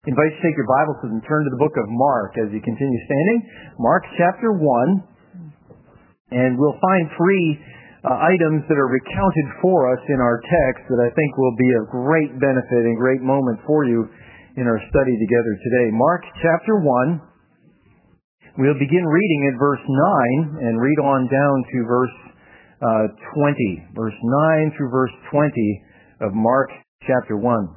I invite you to take your Bibles and turn to the book of Mark as you continue standing. Mark chapter 1. And we'll find three items that are recounted for us in our text that I think will be of great benefit and great moment for you in our study together today. Mark chapter 1. We'll begin reading at verse 9 and read on down to verse 20. Verse 9 through verse 20 of Mark chapter 1.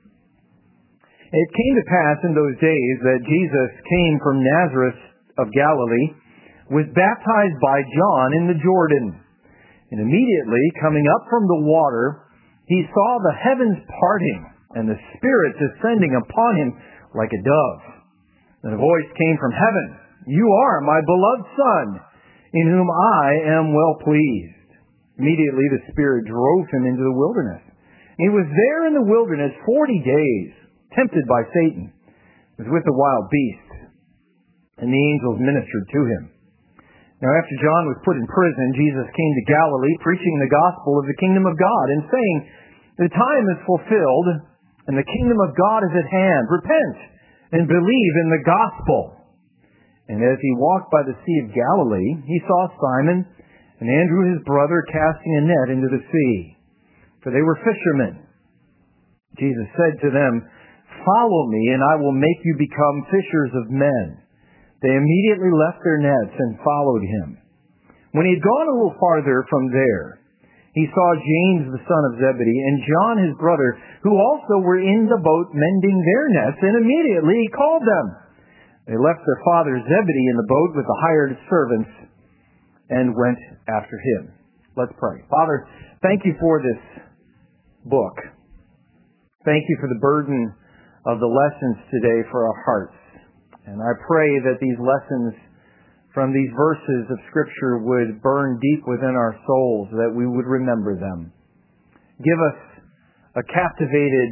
It came to pass in those days that Jesus came from Nazareth of Galilee, was baptized by John in the Jordan. And immediately, coming up from the water, he saw the heavens parting, and the Spirit descending upon him like a dove. And a voice came from heaven, "You are my beloved Son, in whom I am well pleased." Immediately the Spirit drove him into the wilderness. He was there in the wilderness 40 days, tempted by Satan. He was with the wild beasts, and the angels ministered to him. Now after John was put in prison, Jesus came to Galilee, preaching the gospel of the kingdom of God, and saying, "The time is fulfilled, and the kingdom of God is at hand. Repent, and believe in the gospel." And as he walked by the Sea of Galilee, he saw Simon and Andrew his brother casting a net into the sea, for they were fishermen. Jesus said to them, "Follow me, and I will make you become fishers of men." They immediately left their nets and followed him. When he had gone a little farther from there, he saw James the son of Zebedee and John his brother, who also were in the boat mending their nets, and immediately he called them. They left their father Zebedee in the boat with the hired servants and went after him. Let's pray. Father, thank you for this book. Thank you for the burden of the lessons today for our hearts. And I pray that these lessons from these verses of Scripture would burn deep within our souls, that we would remember them. Give us a captivated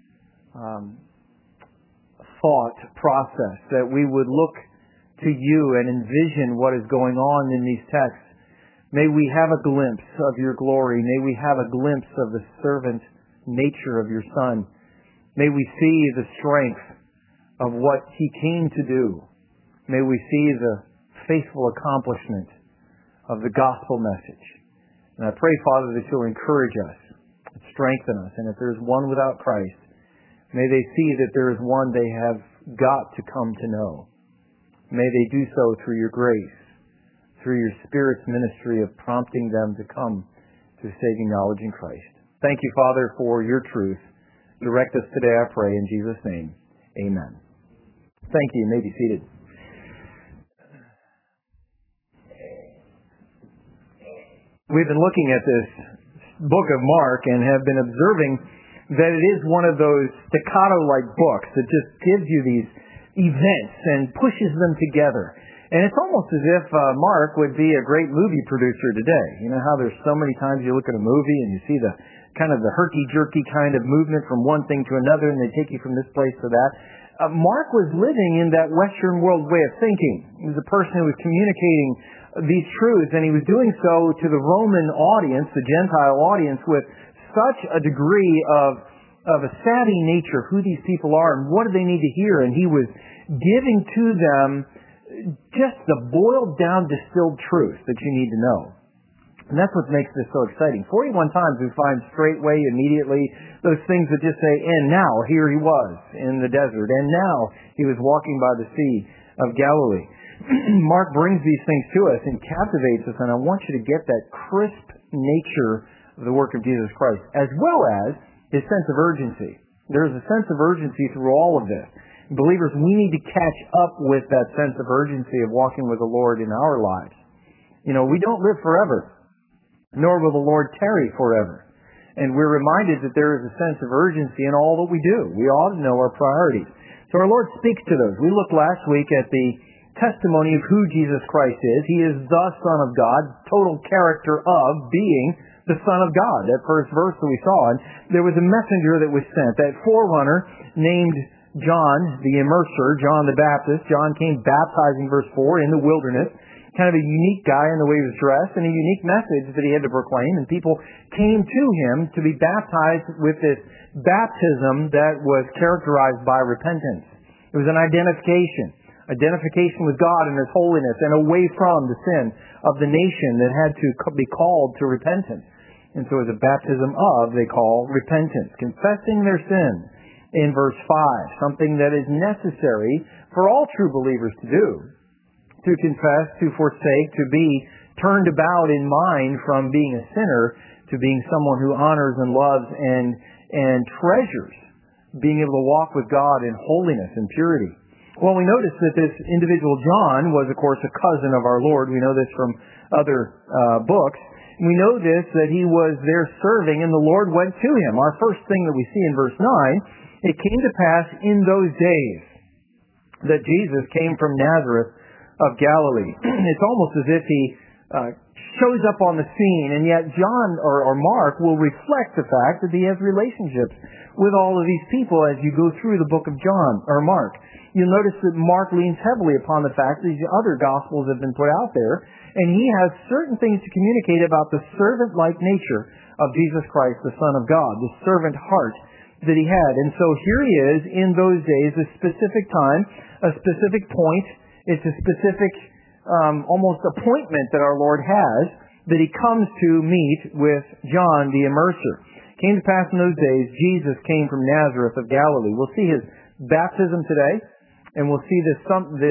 thought process, that we would look to you and envision what is going on in these texts. May we have a glimpse of your glory. May we have a glimpse of the servant nature of your Son. May we see the strength of what he came to do. May we see the faithful accomplishment of the gospel message. And I pray, Father, that you'll encourage us and strengthen us. And if there's one without Christ, may they see that there is one they have got to come to know. May they do so through your grace, through your Spirit's ministry of prompting them to come to saving knowledge in Christ. Thank you, Father, for your truth. Direct us today, I pray, in Jesus' name. Amen. Thank you. You may be seated. We've been looking at this book of Mark and have been observing that it is one of those staccato-like books that just gives you these events and pushes them together. And it's almost as if Mark would be a great movie producer today. You know how there's so many times you look at a movie and you see the kind of the herky-jerky kind of movement from one thing to another, and they take you from this place to that. Mark was living in that Western world way of thinking. He was a person who was communicating these truths, and he was doing so to the Roman audience, the Gentile audience, with such a degree of a savvy nature, who these people are and what do they need to hear. And he was giving to them just the boiled down, distilled truth that you need to know. And that's what makes this so exciting. 41 times we find straightway, immediately, those things that just say, "And now, here he was in the desert. And now, he was walking by the Sea of Galilee." Mark brings these things to us and captivates us, and I want you to get that crisp nature of the work of Jesus Christ, as well as his sense of urgency. There is a sense of urgency through all of this. Believers, we need to catch up with that sense of urgency of walking with the Lord in our lives. You know, we don't live forever, nor will the Lord tarry forever. And we're reminded that there is a sense of urgency in all that we do. We ought to know our priorities. So our Lord speaks to those. We looked last week at the testimony of who Jesus Christ is. He is the Son of God, total character of being the Son of God. That first verse that we saw. And there was a messenger that was sent, that forerunner named John the Immerser, John the Baptist. John came baptizing, verse 4, in the wilderness. kind of a unique guy in the way he was dressed and a unique message that he had to proclaim. And people came to him to be baptized with this baptism that was characterized by repentance. It was an identification with God and His holiness, and away from the sin of the nation that had to be called to repentance. And so it was a baptism of, they call, repentance, confessing their sin in verse 5, something that is necessary for all true believers to do, to confess, to forsake, to be turned about in mind from being a sinner to being someone who honors and loves and treasures being able to walk with God in holiness and purity. Well, we notice that this individual John was, of course, a cousin of our Lord. We know this from other books. We know this, that he was there serving, and the Lord went to him. Our first thing that we see in verse 9, it came to pass in those days that Jesus came from Nazareth of Galilee. It's almost as if he shows up on the scene, and yet John or Mark will reflect the fact that he has relationships with all of these people as you go through the book of John or Mark. You'll notice that Mark leans heavily upon the fact that these other Gospels have been put out there, and he has certain things to communicate about the servant-like nature of Jesus Christ, the Son of God, the servant heart that he had. And so here he is in those days, a specific time, a specific point. It's a specific almost appointment that our Lord has, that he comes to meet with John the Immerser. Came to pass in those days, Jesus came from Nazareth of Galilee. We'll see his baptism today, and we'll see this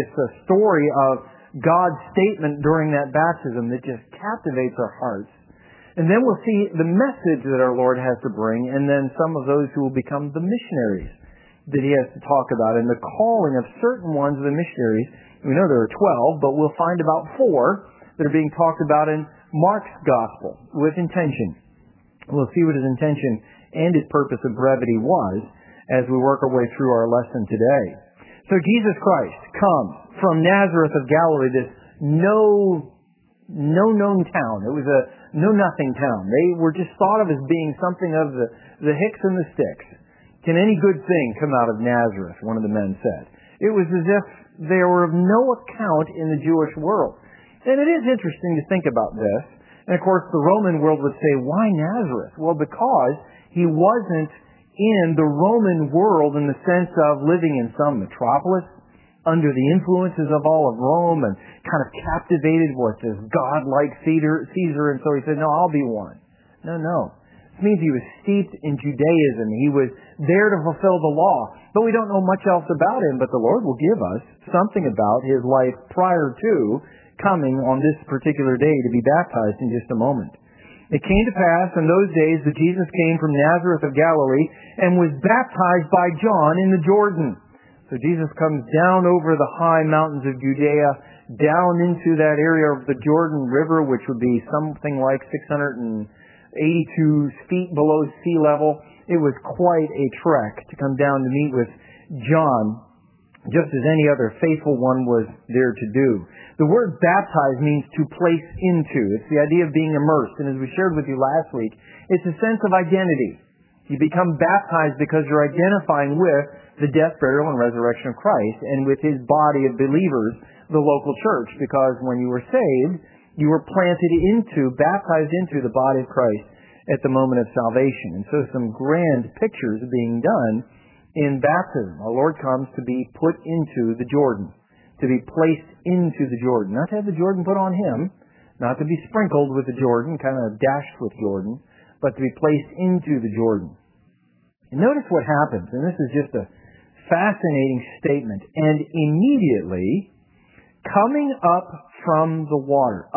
story of God's statement during that baptism that just captivates our hearts. And then we'll see the message that our Lord has to bring, and then some of those who will become the missionaries that he has to talk about, and the calling of certain ones of the missionaries. We know there are 12, but we'll find about 4 that are being talked about in Mark's Gospel with intention. We'll see what his intention and his purpose of brevity was as we work our way through our lesson today. So Jesus Christ comes from Nazareth of Galilee, this no known town. It was a know-nothing town. They were just thought of as being something of the hicks and the sticks. Can any good thing come out of Nazareth? One of the men said. It was as if they were of no account in the Jewish world. And it is interesting to think about this. And of course, the Roman world would say, why Nazareth? Well, because he wasn't in the Roman world in the sense of living in some metropolis under the influences of all of Rome and kind of captivated with this godlike Caesar. And so he said, no, I'll be one. No. It means he was steeped in Judaism. He was there to fulfill the law. But we don't know much else about him, but the Lord will give us something about his life prior to coming on this particular day to be baptized in just a moment. It came to pass in those days that Jesus came from Nazareth of Galilee and was baptized by John in the Jordan. So Jesus comes down over the high mountains of Judea, down into that area of the Jordan River, which would be something like 682 feet below sea level. It was quite a trek to come down to meet with John, just as any other faithful one was there to do. The word baptize means to place into. It's the idea of being immersed. And as we shared with you last week, it's a sense of identity. You become baptized because you're identifying with the death, burial, and resurrection of Christ, and with his body of believers, the local church. Because when you were saved, you were planted into, baptized into the body of Christ at the moment of salvation. And so some grand pictures are being done in baptism. Our Lord comes to be put into the Jordan, to be placed into the Jordan. Not to have the Jordan put on him, not to be sprinkled with the Jordan, kind of dashed with Jordan, but to be placed into the Jordan. And notice what happens, and this is just a fascinating statement. And immediately, coming up from the water,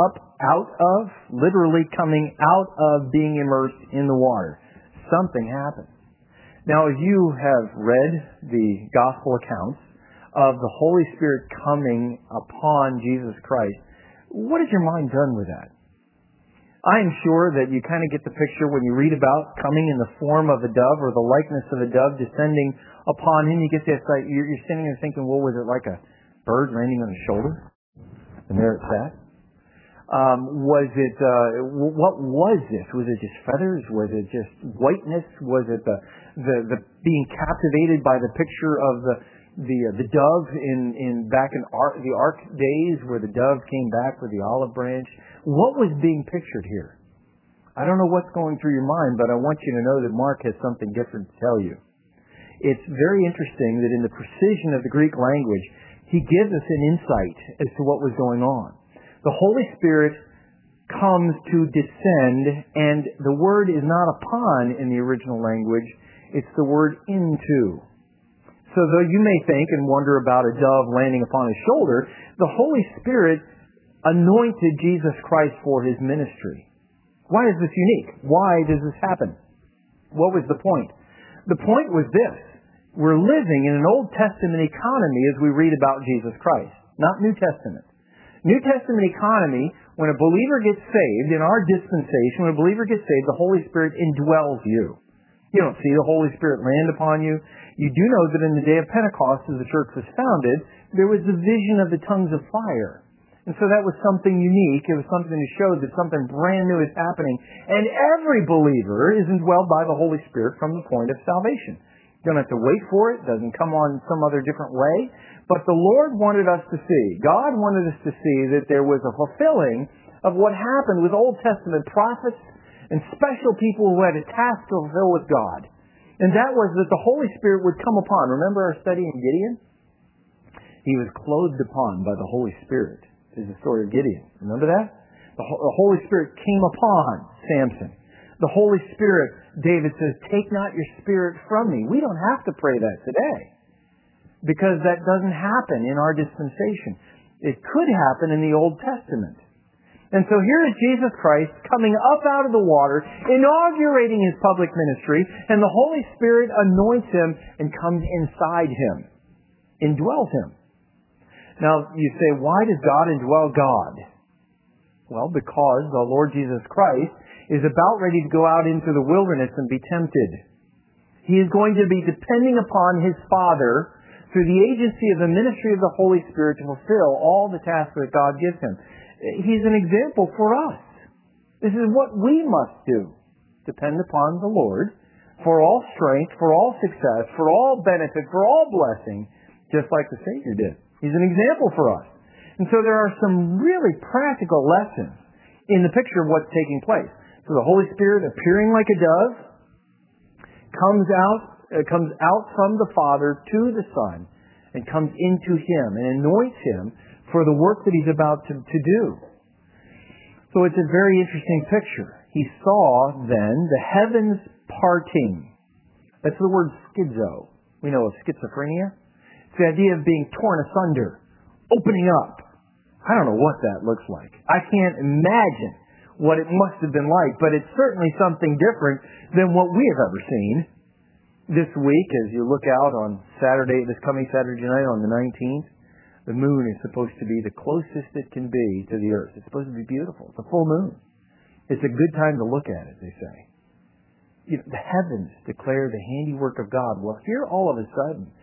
literally coming out of being immersed in the water, something happens. Now, as you have read the gospel accounts of the Holy Spirit coming upon Jesus Christ, what has your mind done with that? I am sure that you kind of get the picture when you read about coming in the form of a dove or the likeness of a dove descending upon him. You get this, you're sitting there thinking, well, was it like a bird landing on his shoulder? And there it sat. What was this? Was it just feathers? Was it just whiteness? Was it the being captivated by the picture of the dove in back in the Ark days, where the dove came back with the olive branch. What was being pictured here? I don't know what's going through your mind, but I want you to know that Mark has something different to tell you. It's very interesting that in the precision of the Greek language, he gives us an insight as to what was going on. The Holy Spirit comes to descend, and the word is not upon in the original language, it's the word into. So though you may think and wonder about a dove landing upon his shoulder, the Holy Spirit anointed Jesus Christ for his ministry. Why is this unique? Why does this happen? What was the point? The point was this. We're living in an Old Testament economy as we read about Jesus Christ, not New Testament. New Testament economy, when a believer gets saved, in our dispensation, when a believer gets saved, the Holy Spirit indwells you. You don't see the Holy Spirit land upon you. You do know that in the day of Pentecost, as the church was founded, there was the vision of the tongues of fire. And so that was something unique. It was something to show that something brand new is happening. And every believer is indwelled by the Holy Spirit from the point of salvation. You don't have to wait for it. It doesn't come on some other different way. But the Lord wanted us to see, God wanted us to see that there was a fulfilling of what happened with Old Testament prophets and special people who had a task to fulfill with God. And that was that the Holy Spirit would come upon. Remember our study in Gideon? He was clothed upon by the Holy Spirit. Is the story of Gideon. Remember that? The Holy Spirit came upon Samson. The Holy Spirit, David says, take not your spirit from me. We don't have to pray that today, because that doesn't happen in our dispensation. It could happen in the Old Testament. And so here is Jesus Christ coming up out of the water, inaugurating his public ministry, and the Holy Spirit anoints him and comes inside him, indwells him. Now, you say, why does God indwell God? Well, because the Lord Jesus Christ is about ready to go out into the wilderness and be tempted. He is going to be depending upon his Father through the agency of the ministry of the Holy Spirit to fulfill all the tasks that God gives him. He's an example for us. This is what we must do. Depend upon the Lord for all strength, for all success, for all benefit, for all blessing, just like the Savior did. He's an example for us. And so there are some really practical lessons in the picture of what's taking place. So the Holy Spirit, appearing like a dove, comes out from the Father to the Son and comes into him and anoints him for the work that he's about to do. So it's a very interesting picture. He saw then the heavens parting. That's the word schizo. We know of schizophrenia. It's the idea of being torn asunder, opening up. I don't know what that looks like. I can't imagine what it must have been like, but it's certainly something different than what we have ever seen. This week, as you look out on Saturday, this coming Saturday night on the 19th, the moon is supposed to be the closest it can be to the earth. It's supposed to be beautiful. It's a full moon. It's a good time to look at it, they say. You know, the heavens declare the handiwork of God. Well, here all of a sudden,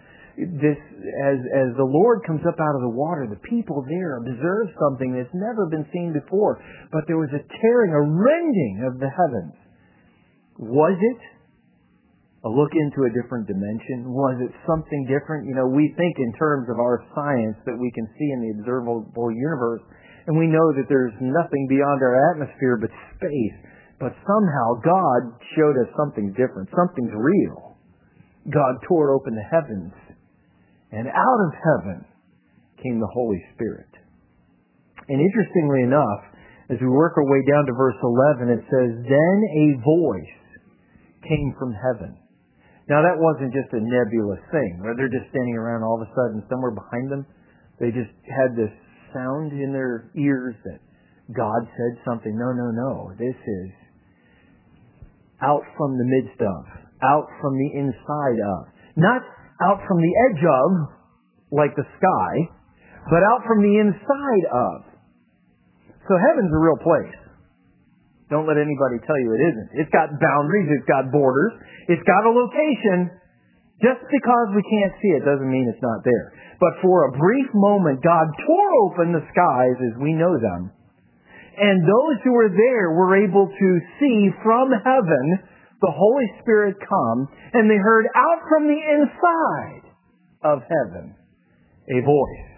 as the Lord comes up out of the water, the people there observe something that's never been seen before. But there was a tearing, a rending of the heavens. Was it a look into a different dimension? Was it something different? You know, we think in terms of our science that we can see in the observable universe, and we know that there's nothing beyond our atmosphere but space. But somehow God showed us something different. Something's real. God tore open the heavens, and out of heaven came the Holy Spirit. And interestingly enough, as we work our way down to verse 11, it says, then a voice came from heaven. Now that wasn't just a nebulous thing, where they're just standing around all of a sudden, somewhere behind them, they just had this sound in their ears that God said something. No. This is out from the midst of, out from the inside of. Not out from the edge of, like the sky, but out from the inside of. So heaven's a real place. Don't let anybody tell you it isn't. It's got boundaries, it's got borders, it's got a location. Just because we can't see it doesn't mean it's not there. But for a brief moment, God tore open the skies as we know them. And those who were there were able to see from heaven the Holy Spirit come, and they heard out from the inside of heaven a voice.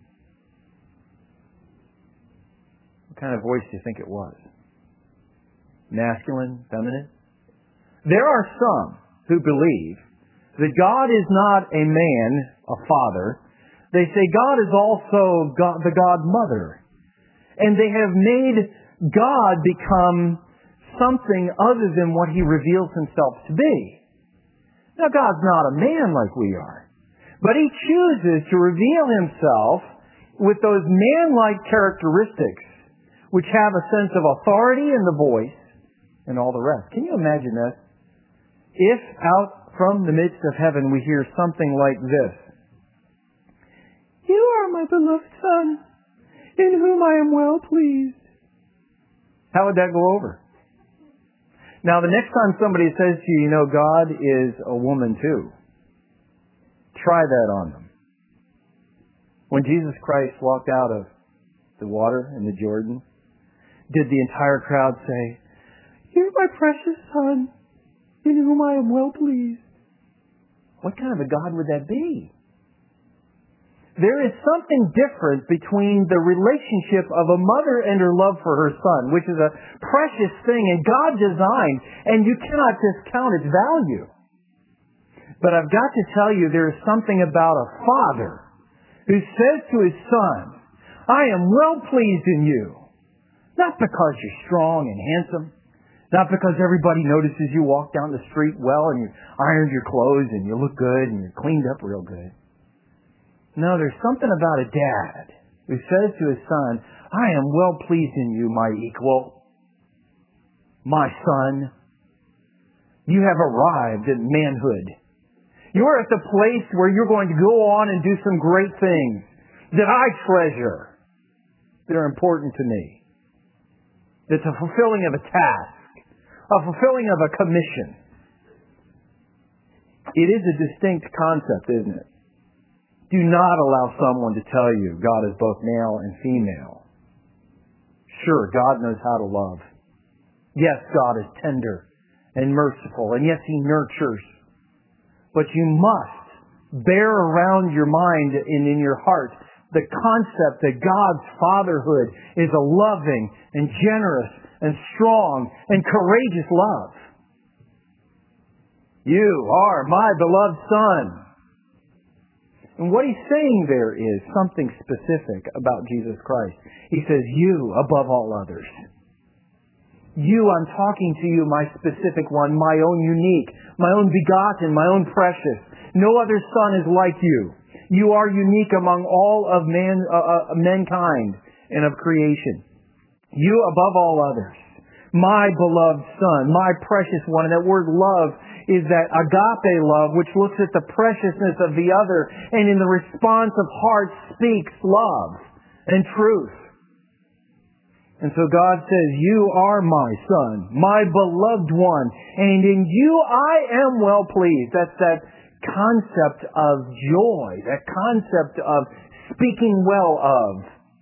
What kind of voice do you think it was? Masculine? Feminine? There are some who believe that God is not a man, a father. They say God is also the God-mother. And they have made God become something other than what He reveals Himself to be. Now, God's not a man like we are. But He chooses to reveal Himself with those man-like characteristics which have a sense of authority in the voice and all the rest. Can you imagine this? If out from the midst of heaven we hear something like this: "You are my beloved Son, in whom I am well pleased." How would that go over? Now, the next time somebody says to you, God is a woman too, try that on them. When Jesus Christ walked out of the water in the Jordan, did the entire crowd say, "You're my precious Son, in whom I am well pleased"? What kind of a God would that be? There is something different between the relationship of a mother and her love for her son, which is a precious thing and God designed, and you cannot discount its value. But I've got to tell you, there is something about a father who says to his son, "I am well pleased in you." Not because you're strong and handsome, not because everybody notices you walk down the street well and you ironed your clothes and you look good and you're cleaned up real good. No, there's something about a dad who says to his son, "I am well pleased in you, my equal, my son. You have arrived at manhood. You're at the place where you're going to go on and do some great things that I treasure, that are important to me. It's a fulfilling of a task, a fulfilling of a commission." It is a distinct concept, isn't it? Do not allow someone to tell you God is both male and female. Sure, God knows how to love. Yes, God is tender and merciful, and yes, He nurtures. But you must bear around your mind and in your heart the concept that God's fatherhood is a loving and generous and strong and courageous love. You are my beloved Son. And what He's saying there is something specific about Jesus Christ. He says, "You above all others." You, I'm talking to you, my specific one, my own unique, my own begotten, my own precious. No other son is like you. You are unique among all of mankind and of creation. You above all others. My beloved Son, my precious one. And that word love is that agape love, which looks at the preciousness of the other and in the response of heart speaks love and truth. And so God says, "You are my Son, my beloved one, and in you I am well pleased." That's that concept of joy, that concept of speaking well of.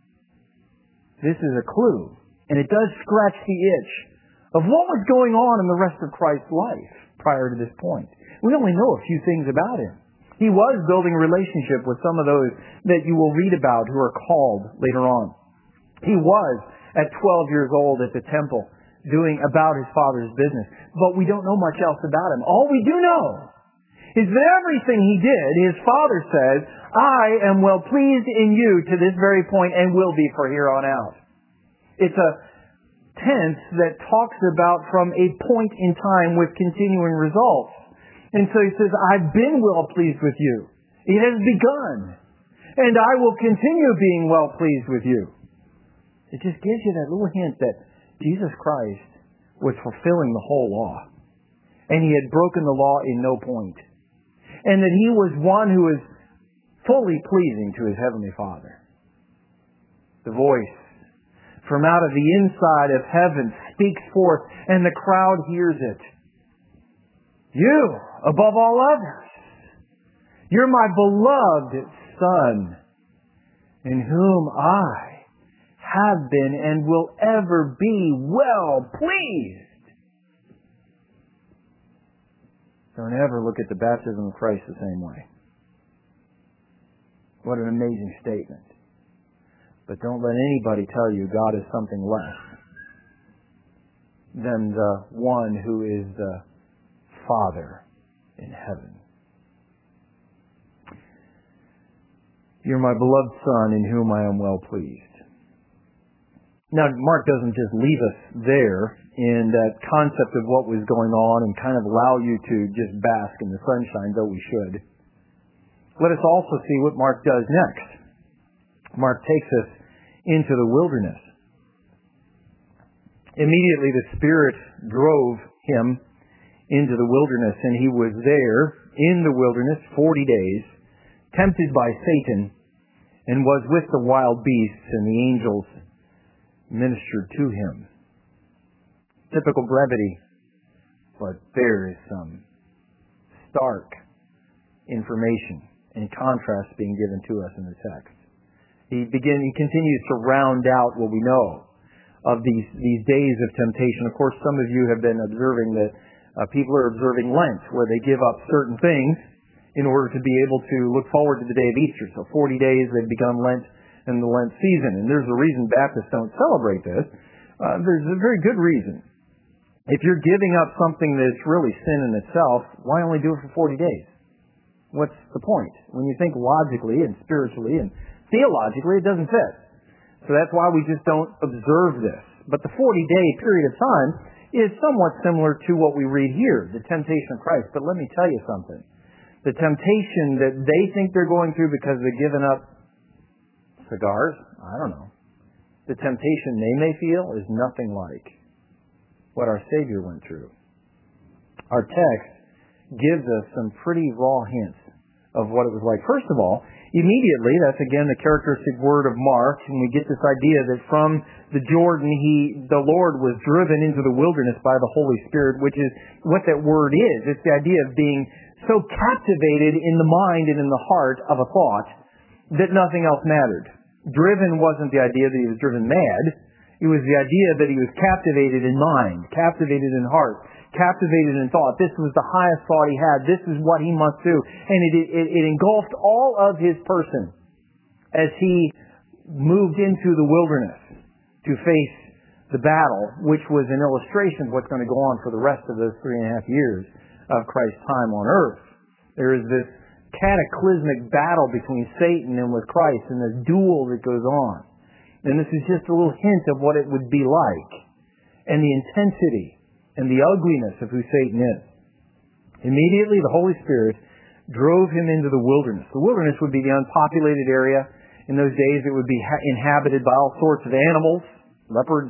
This is a clue, and it does scratch the itch of what was going on in the rest of Christ's life prior to this point. We only know a few things about Him. He was building a relationship with some of those that you will read about who are called later on. He was at 12 years old at the temple doing about His Father's business. But we don't know much else about Him. All we do know is that everything He did, His Father says, "I am well pleased in you to this very point and will be for here on out." It's a tense that talks about from a point in time with continuing results. And so He says, "I've been well pleased with you. It has begun. And I will continue being well pleased with you." It just gives you that little hint that Jesus Christ was fulfilling the whole law. And He had broken the law in no point. And that He was one who was fully pleasing to His Heavenly Father. The voice from out of the inside of heaven speaks forth, and the crowd hears it. "You, above all others, you're my beloved Son, in whom I have been and will ever be well pleased." Don't ever look at the baptism of Christ the same way. What an amazing statement. But don't let anybody tell you God is something less than the one who is the Father in heaven. You're my beloved Son in whom I am well pleased. Now, Mark doesn't just leave us there in that concept of what was going on and kind of allow you to just bask in the sunshine, though we should. Let us also see what Mark does next. Mark takes us into the wilderness. Immediately the Spirit drove him into the wilderness, and he was there in the wilderness 40 days, tempted by Satan, and was with the wild beasts, and the angels ministered to him. Typical brevity, but there is some stark information and contrast being given to us in the text. He continues to round out what we know of these days of temptation. Of course, some of you have been observing that people are observing Lent, where they give up certain things in order to be able to look forward to the day of Easter. So 40 days they've begun Lent in the Lent season. And there's a reason Baptists don't celebrate this. There's a very good reason. If you're giving up something that's really sin in itself, why only do it for 40 days? What's the point? When you think logically and spiritually and theologically, it doesn't fit. So that's why we just don't observe this. But the 40-day period of time is somewhat similar to what we read here, the temptation of Christ. But let me tell you something. The temptation that they think they're going through because they've given up cigars, I don't know. The temptation they may feel is nothing like what our Savior went through. Our text gives us some pretty raw hints of what it was like. First of all, immediately, that's again the characteristic word of Mark, and we get this idea that from the Jordan, the Lord was driven into the wilderness by the Holy Spirit, which is what that word is. It's the idea of being so captivated in the mind and in the heart of a thought that nothing else mattered. Driven wasn't the idea that he was driven mad. It was the idea that he was captivated in mind, captivated in heart, captivated in thought. This was the highest thought he had. This is what he must do. And it engulfed all of his person as he moved into the wilderness to face the battle, which was an illustration of what's going to go on for the rest of those 3.5 years of Christ's time on earth. There is this cataclysmic battle between Satan and with Christ, and this duel that goes on. And this is just a little hint of what it would be like, and the intensity and the ugliness of who Satan is. Immediately, the Holy Spirit drove him into the wilderness. The wilderness would be the unpopulated area. In those days, it would be inhabited by all sorts of animals, leopards,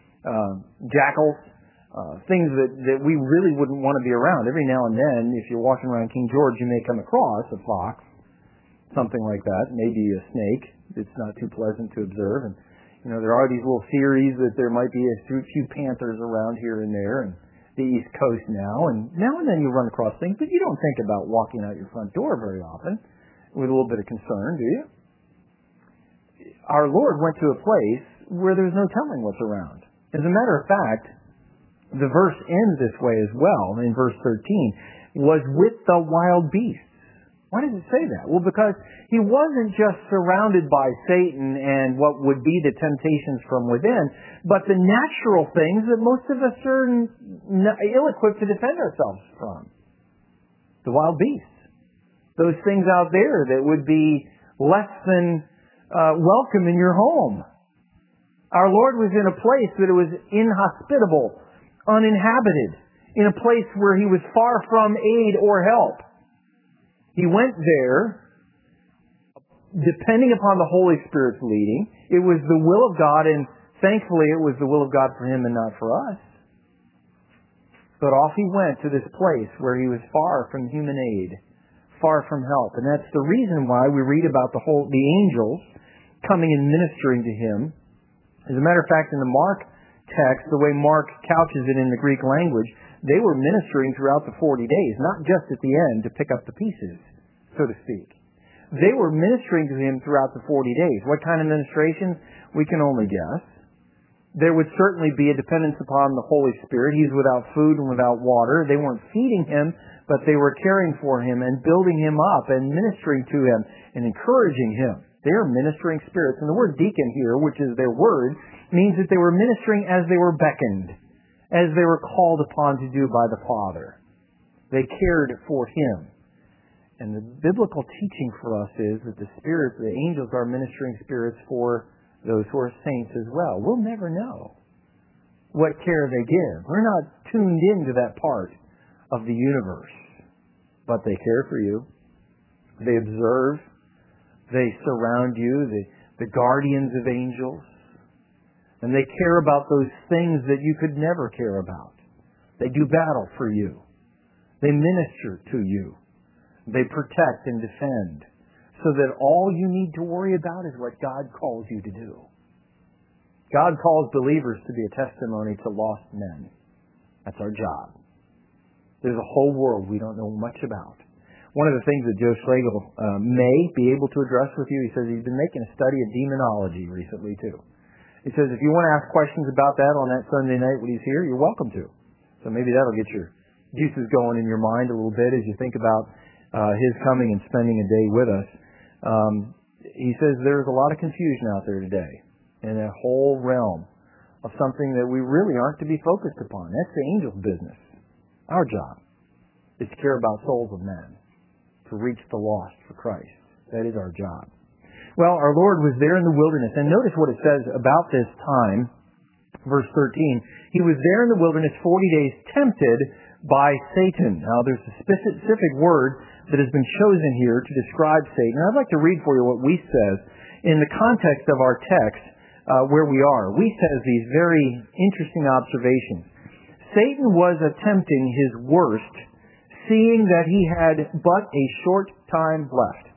jackals, things that we really wouldn't want to be around. Every now and then, if you're walking around King George, you may come across a fox, something like that, maybe a snake. It's not too pleasant to observe. And there are these little theories that there might be a few panthers around here and there, and the East Coast now and then you run across things, but you don't think about walking out your front door very often with a little bit of concern, do you? Our Lord went to a place where there's no telling what's around. As a matter of fact, the verse ends this way as well, in verse 13, was with the wild beasts. Why does it say that? Well, because he wasn't just surrounded by Satan and what would be the temptations from within, but the natural things that most of us are ill-equipped to defend ourselves from. The wild beasts. Those things out there that would be less than welcome in your home. Our Lord was in a place that was inhospitable, uninhabited, in a place where he was far from aid or help. He went there, depending upon the Holy Spirit's leading. It was the will of God, and thankfully it was the will of God for him and not for us. But off he went to this place where he was far from human aid, far from help. And that's the reason why we read about the angels coming and ministering to him. As a matter of fact, in the Mark text, the way Mark couches it in the Greek language, they were ministering throughout the 40 days, not just at the end to pick up the pieces, so to speak. They were ministering to him throughout the 40 days. What kind of ministrations? We can only guess. There would certainly be a dependence upon the Holy Spirit. He's without food and without water. They weren't feeding him, but they were caring for him and building him up and ministering to him and encouraging him. They are ministering spirits. And the word deacon here, which is their word, means that they were ministering as they were beckoned, as they were called upon to do by the Father. They cared for him. And the biblical teaching for us is that the spirits, the angels, are ministering spirits for those who are saints as well. We'll never know what care they give. We're not tuned into that part of the universe. But they care for you. They observe. They surround you, the guardians of angels. And they care about those things that you could never care about. They do battle for you. They minister to you. They protect and defend. So that all you need to worry about is what God calls you to do. God calls believers to be a testimony to lost men. That's our job. There's a whole world we don't know much about. One of the things that Joe Schlegel may be able to address with you, he says he's been making a study of demonology recently too. He says if you want to ask questions about that on that Sunday night when he's here, you're welcome to. So maybe that'll get your juices going in your mind a little bit as you think about his coming and spending a day with us. He says there's a lot of confusion out there today in a whole realm of something that we really aren't to be focused upon. That's the angel's business. Our job is to care about souls of men, to reach the lost for Christ. That is our job. Well, our Lord was there in the wilderness. And notice what it says about this time. Verse 13. He was there in the wilderness 40 days tempted by Satan. Now, there's a specific word that has been chosen here to describe Satan. I'd like to read for you what Weiss says in the context of our text where we are. Weiss has these very interesting observations. Satan was attempting his worst, seeing that he had but a short time left.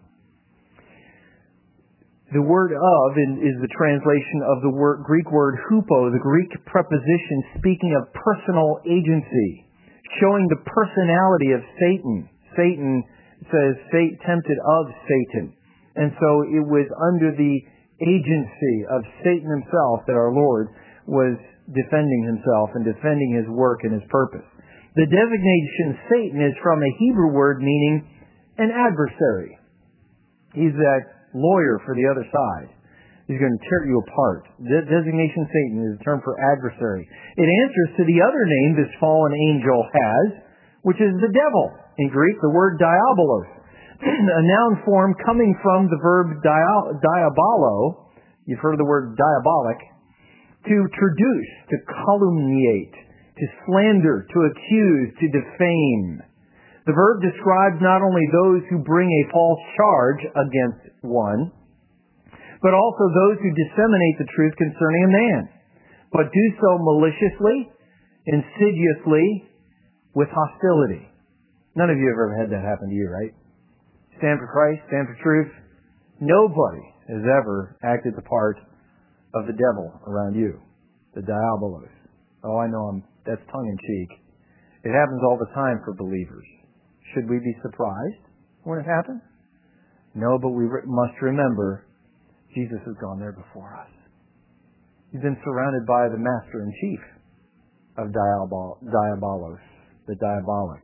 The word of is the translation of the Greek word hupo, the Greek preposition speaking of personal agency, showing the personality of Satan. Satan says, tempted of Satan. And so it was under the agency of Satan himself that our Lord was defending himself and defending his work and his purpose. The designation Satan is from a Hebrew word meaning an adversary. He's that lawyer for the other side. He's going to tear you apart. The designation Satan is a term for adversary. It answers to the other name this fallen angel has, which is the devil. In Greek, the word diabolos. A noun form coming from the verb diabolo. You've heard of the word diabolic. To traduce, to calumniate, to slander, to accuse, to defame. The verb describes not only those who bring a false charge against one, but also those who disseminate the truth concerning a man, but do so maliciously, insidiously, with hostility. None of you have ever had that happen to you, right? Stand for Christ, stand for truth. Nobody has ever acted the part of the devil around you, the diabolos. Oh, I know that's tongue-in-cheek. It happens all the time for believers. Should we be surprised when it happens? No, but we must remember Jesus has gone there before us. He's been surrounded by the master-in-chief of diabolos, the diabolic.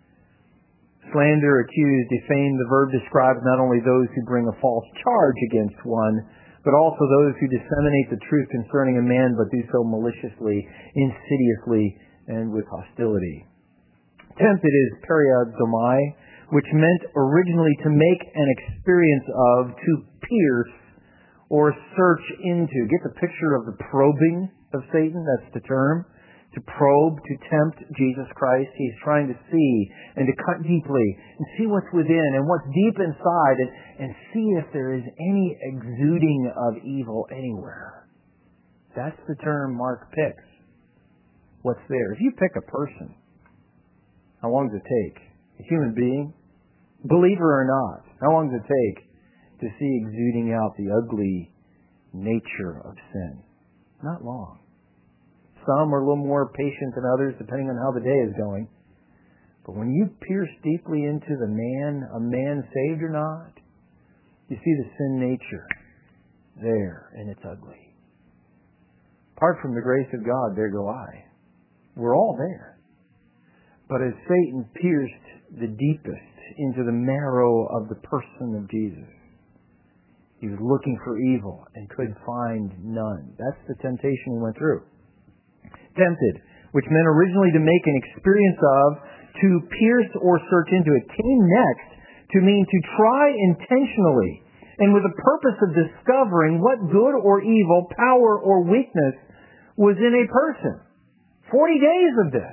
Slander, accuse, defame, the verb describes not only those who bring a false charge against one, but also those who disseminate the truth concerning a man, but do so maliciously, insidiously, and with hostility. Tempted is periadomai, which meant originally to make an experience of, to pierce, or search into. Get the picture of the probing of Satan, that's the term. To probe, to tempt Jesus Christ. He's trying to see and to cut deeply and see what's within and what's deep inside and see if there is any exuding of evil anywhere. That's the term Mark picks. What's there? If you pick a person, how long does it take? A human being, believer or not, how long does it take to see exuding out the ugly nature of sin? Not long. Some are a little more patient than others, depending on how the day is going. But when you pierce deeply into the man, a man saved or not, you see the sin nature there, and it's ugly. Apart from the grace of God, there go I. We're all there. But as Satan pierced the deepest into the marrow of the person of Jesus, he was looking for evil and could find none. That's the temptation he went through. Tempted, which meant originally to make an experience of, to pierce or search into it, came next to mean to try intentionally and with the purpose of discovering what good or evil, power or weakness was in a person. 40 days of this.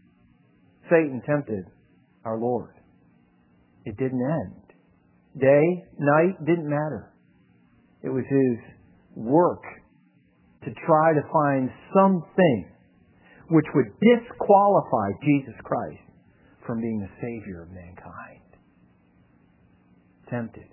Satan tempted our Lord. It didn't end. Day, night, didn't matter. It was his work to try to find something which would disqualify Jesus Christ from being the Savior of mankind. Tempted.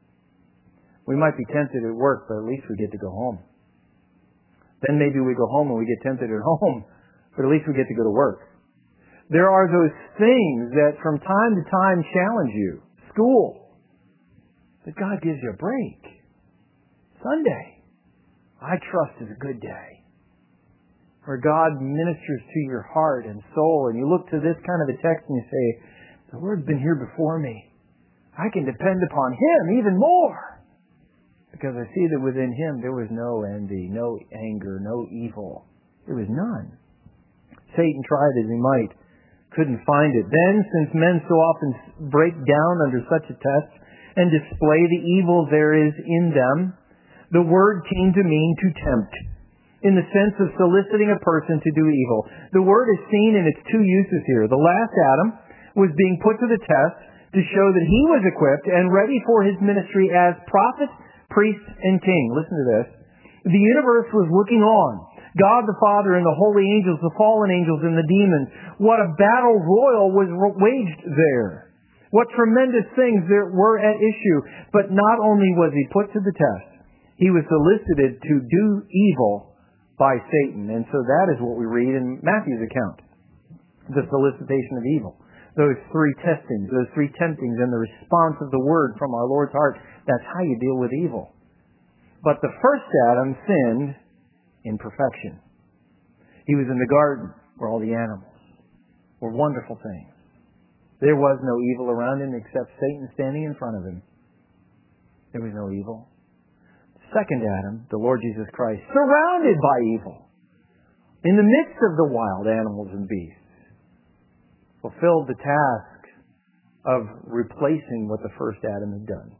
We might be tempted at work, but at least we get to go home. Then maybe we go home and we get tempted at home, but at least we get to go to work. There are those things that from time to time challenge you. School. But God gives you a break. Sunday, I trust, is a good day. Where God ministers to your heart and soul, and you look to this kind of a text and you say, the Lord's been here before me. I can depend upon Him even more. Because I see that within Him there was no envy, no anger, no evil. There was none. Satan tried as he might, couldn't find it. Then, since men so often break down under such a test and display the evil there is in them, the word came to mean to tempt, in the sense of soliciting a person to do evil. The word is seen in its two uses here. The last Adam was being put to the test to show that he was equipped and ready for his ministry as prophet, priest, and king. Listen to this. The universe was looking on. God the Father and the holy angels, the fallen angels and the demons. What a battle royal was waged there. What tremendous things there were at issue. But not only was he put to the test, he was solicited to do evil by Satan. And so that is what we read in Matthew's account. The solicitation of evil. Those three testings, those three temptings, and the response of the word from our Lord's heart. That's how you deal with evil. But the first Adam sinned in perfection. He was in the garden where all the animals were wonderful things. There was no evil around him except Satan standing in front of him. There was no evil. Second Adam, the Lord Jesus Christ, surrounded by evil, in the midst of the wild animals and beasts, fulfilled the task of replacing what the first Adam had done.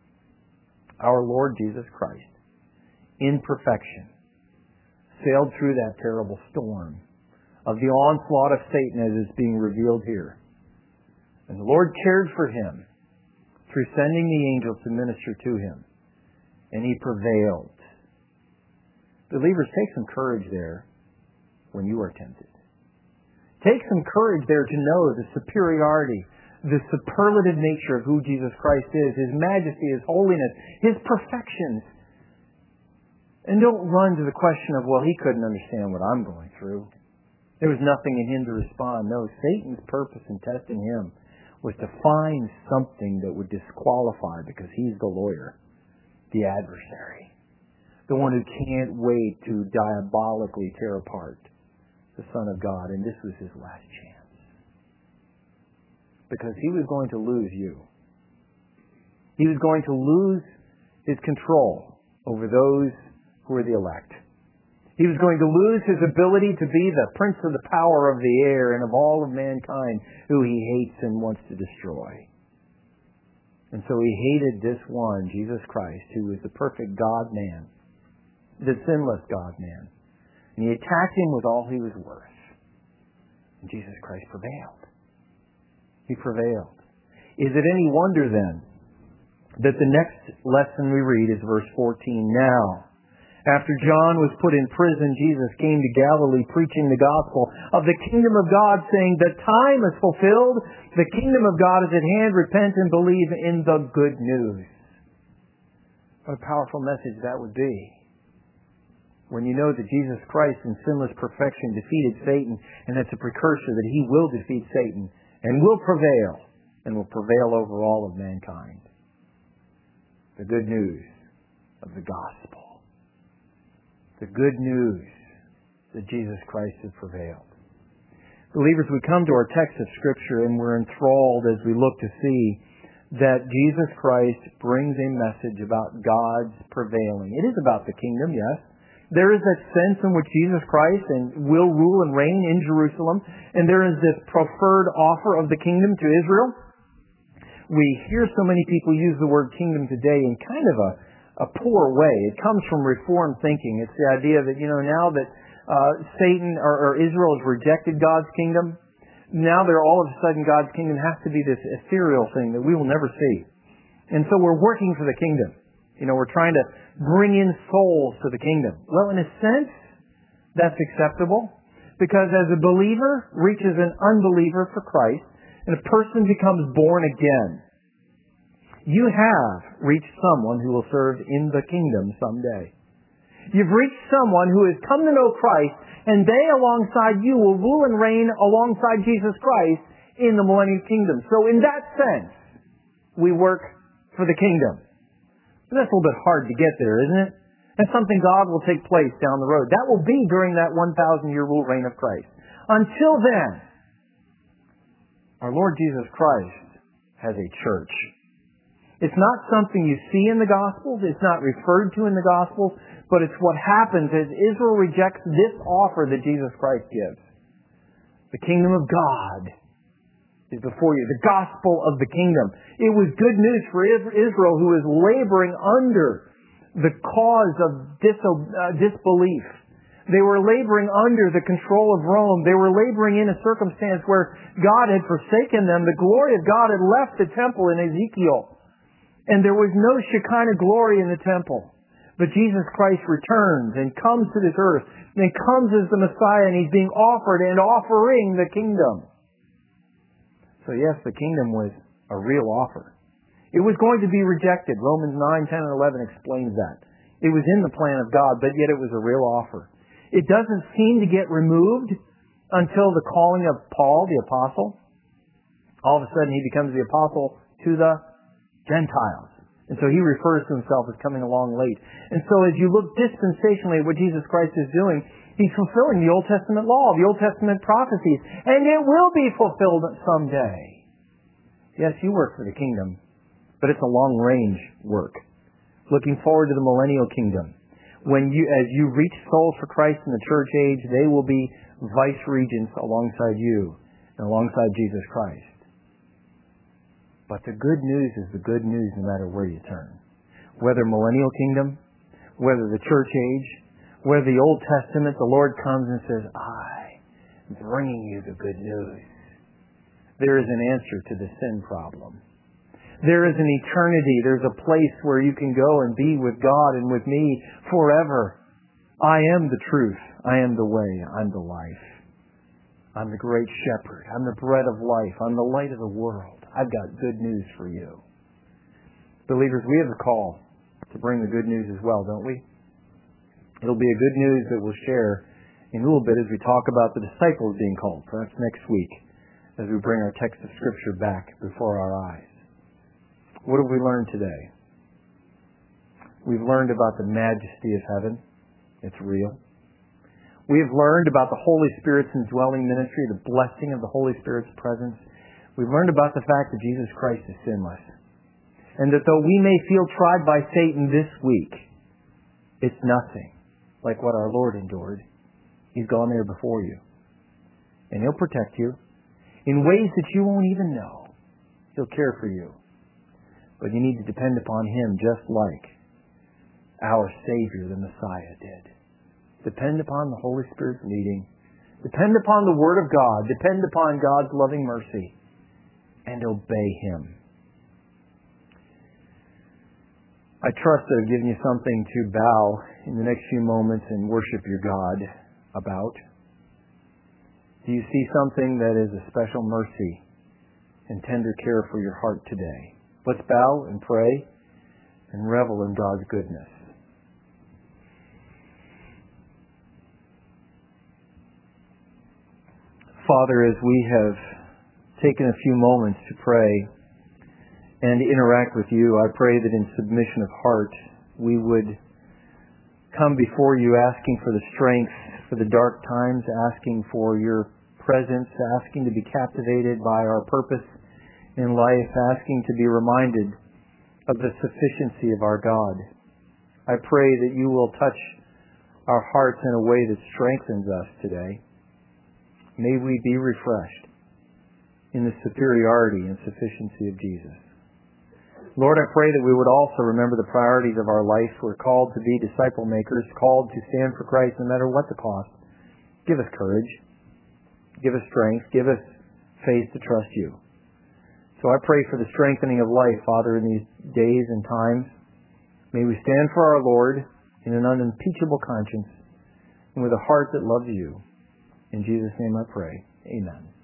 Our Lord Jesus Christ, in perfection, sailed through that terrible storm of the onslaught of Satan as is being revealed here. And the Lord cared for him through sending the angels to minister to him. And he prevailed. Believers, take some courage there when you are tempted. Take some courage there to know the superiority, the superlative nature of who Jesus Christ is, His majesty, His holiness, His perfections. And don't run to the question of, well, he couldn't understand what I'm going through. There was nothing in him to respond. No, Satan's purpose in testing him was to find something that would disqualify, because he's the lawyer, the adversary, the one who can't wait to diabolically tear apart the Son of God. And this was his last chance. Because he was going to lose you. He was going to lose his control over those who are the elect. He was going to lose his ability to be the prince of the power of the air and of all of mankind who he hates and wants to destroy. And so he hated this one, Jesus Christ, who was the perfect God-man, the sinless God-man. And he attacked him with all he was worth. And Jesus Christ prevailed. He prevailed. Is it any wonder then that the next lesson we read is verse 14. Now, after John was put in prison, Jesus came to Galilee preaching the gospel of the kingdom of God, saying, the time is fulfilled, the kingdom of God is at hand, repent and believe in the good news. What a powerful message that would be. When you know that Jesus Christ in sinless perfection defeated Satan, and that's a precursor that he will defeat Satan, and will prevail over all of mankind. The good news of the gospel. The good news that Jesus Christ has prevailed. Believers, we come to our text of Scripture and we're enthralled as we look to see that Jesus Christ brings a message about God's prevailing. It is about the kingdom, yes. There is that sense in which Jesus Christ will rule and reign in Jerusalem, and there is this preferred offer of the kingdom to Israel. We hear so many people use the word kingdom today in kind of a poor way. It comes from Reformed thinking. It's the idea that, now that Satan or Israel has rejected God's kingdom, now all of a sudden God's kingdom has to be this ethereal thing that we will never see. And so we're working for the kingdom. We're trying to bring in souls to the kingdom. Well, in a sense, that's acceptable, because as a believer reaches an unbeliever for Christ, and a person becomes born again, you have reached someone who will serve in the kingdom someday. You've reached someone who has come to know Christ, and they alongside you will rule and reign alongside Jesus Christ in the millennial kingdom. So in that sense, we work for the kingdom. But that's a little bit hard to get there, isn't it? That's something God will take place down the road. That will be during that 1,000-year rule reign of Christ. Until then, our Lord Jesus Christ has a church. It's not something you see in the Gospels. It's not referred to in the Gospels. But it's what happens as Israel rejects this offer that Jesus Christ gives. The kingdom of God is before you. The gospel of the kingdom. It was good news for Israel, who is laboring under the cause of disbelief. They were laboring under the control of Rome. They were laboring in a circumstance where God had forsaken them. The glory of God had left the temple in Ezekiel. And there was no Shekinah glory in the temple. But Jesus Christ returns and comes to this earth and comes as the Messiah, and He's being offered and offering the kingdom. So yes, the kingdom was a real offer. It was going to be rejected. Romans 9, 10, and 11 explains that. It was in the plan of God, but yet it was a real offer. It doesn't seem to get removed until the calling of Paul, the apostle. All of a sudden he becomes the apostle to the Gentiles. And so he refers to himself as coming along late. And so as you look dispensationally at what Jesus Christ is doing, He's fulfilling the Old Testament law, the Old Testament prophecies, and it will be fulfilled someday. Yes, you work for the kingdom, but it's a long-range work. Looking forward to the millennial kingdom. As you reach souls for Christ in the church age, they will be vice-regents alongside you and alongside Jesus Christ. But the good news is the good news no matter where you turn. Whether millennial kingdom, whether the church age, whether the Old Testament, the Lord comes and says, I am bringing you the good news. There is an answer to the sin problem. There is an eternity. There's a place where you can go and be with God and with me forever. I am the truth. I am the way. I'm the life. I'm the great shepherd. I'm the bread of life. I'm the light of the world. I've got good news for you. Believers, we have a call to bring the good news as well, don't we? It'll be a good news that we'll share in a little bit as we talk about the disciples being called, perhaps next week, as we bring our text of Scripture back before our eyes. What have we learned today? We've learned about the majesty of heaven. It's real. We have learned about the Holy Spirit's indwelling ministry, the blessing of the Holy Spirit's presence. We've learned about the fact that Jesus Christ is sinless. And that though we may feel tried by Satan this week, it's nothing like what our Lord endured. He's gone there before you. And He'll protect you in ways that you won't even know. He'll care for you. But you need to depend upon Him just like our Savior, the Messiah, did. Depend upon the Holy Spirit's leading. Depend upon the Word of God. Depend upon God's loving mercy. And obey Him. I trust that I've given you something to bow in the next few moments and worship your God about. Do you see something that is a special mercy and tender care for your heart today? Let's bow and pray and revel in God's goodness. Father, as we have taken a few moments to pray and interact with you, I pray that in submission of heart we would come before you asking for the strength for the dark times, asking for your presence, asking to be captivated by our purpose in life, asking to be reminded of the sufficiency of our God. I pray that you will touch our hearts in a way that strengthens us today. May we be refreshed in the superiority and sufficiency of Jesus. Lord, I pray that we would also remember the priorities of our life. We're called to be disciple makers, called to stand for Christ no matter what the cost. Give us courage. Give us strength. Give us faith to trust you. So I pray for the strengthening of life, Father, in these days and times. May we stand for our Lord in an unimpeachable conscience and with a heart that loves you. In Jesus' name I pray. Amen.